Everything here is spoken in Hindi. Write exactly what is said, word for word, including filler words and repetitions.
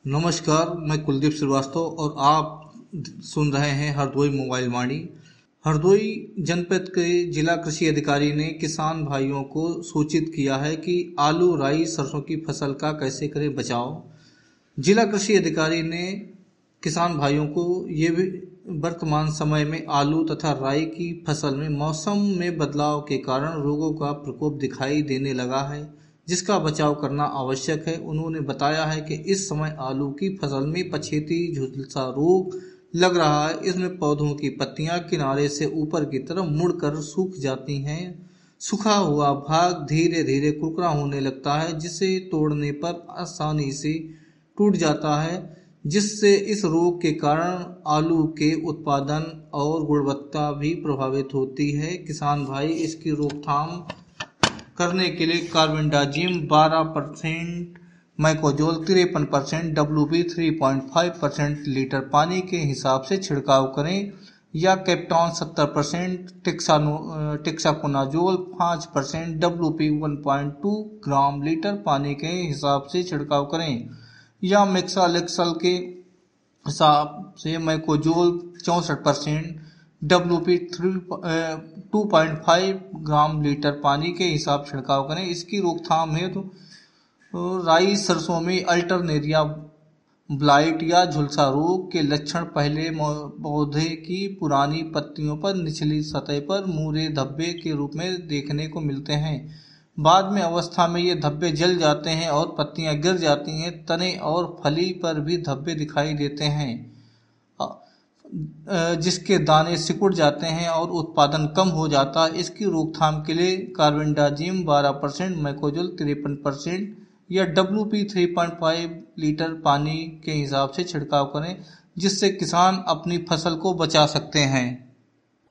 नमस्कार, मैं कुलदीप श्रीवास्तव और आप सुन रहे हैं हरदोई मोबाइल वाणी। हरदोई जनपद के जिला कृषि अधिकारी ने किसान भाइयों को सूचित किया है कि आलू, राई, सरसों की फसल का कैसे करें बचाव। जिला कृषि अधिकारी ने किसान भाइयों को ये भी वर्तमान समय में आलू तथा राई की फसल में मौसम में बदलाव के कारण रोगों का प्रकोप दिखाई देने लगा है, जिसका बचाव करना आवश्यक है। उन्होंने बताया है कि इस समय आलू की फसल में पछेती झुलसा रोग लग रहा है। इसमें पौधों की पत्तियां किनारे से ऊपर की तरफ मुड़कर सूख जाती हैं। सूखा हुआ भाग धीरे धीरे कुरकुरा होने लगता है, जिसे तोड़ने पर आसानी से टूट जाता है, जिससे इस रोग के कारण आलू के उत्पादन और गुणवत्ता भी प्रभावित होती है। किसान भाई इसकी रोकथाम करने के लिए कार्बेंडाजिम बारह परसेंट, मैकोजोल तिरपन परसेंट, डब्ल्यू बी तीन पॉइंट पाँच परसेंट लीटर पानी के हिसाब से छिड़काव करें, या कैप्टॉन सत्तर परसेंट, टेक्सानो टेक्साकोनाजोल पाँच परसेंट, डब्ल्यू पी एक पॉइंट दो ग्राम लीटर पानी के हिसाब से छिड़काव करें, या मेक्सालेक्सल के हिसाब से मैकोजोल चौंसठ percent, W P three two point five gram litre पानी के हिसाब छिड़काव करें। इसकी रोकथाम है तो राई सरसों में अल्टरनेरिया ब्लाइट या झुलसा रोग के लक्षण पहले पौधे की पुरानी पत्तियों पर निचली सतह पर मूरे धब्बे के रूप में देखने को मिलते हैं। बाद में अवस्था में ये धब्बे जल जाते हैं और पत्तियां गिर जाती हैं। तने और फली पर भी धब्बे दिखाई देते हैं, जिसके दाने सिकुड़ जाते हैं और उत्पादन कम हो जाता है। इसकी रोकथाम के लिए कार्बेंडाजिम बारह परसेंट, मैकोजोल तिरपन परसेंट या डब्ल्यू पी तीन पॉइंट पाँच लीटर पानी के हिसाब से छिड़काव करें, जिससे किसान अपनी फसल को बचा सकते हैं।